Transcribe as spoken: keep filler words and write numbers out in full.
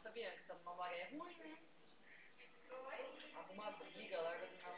Nossa, Bianca, tá numa maré ruim, né? Oi? Arruma briga, larga de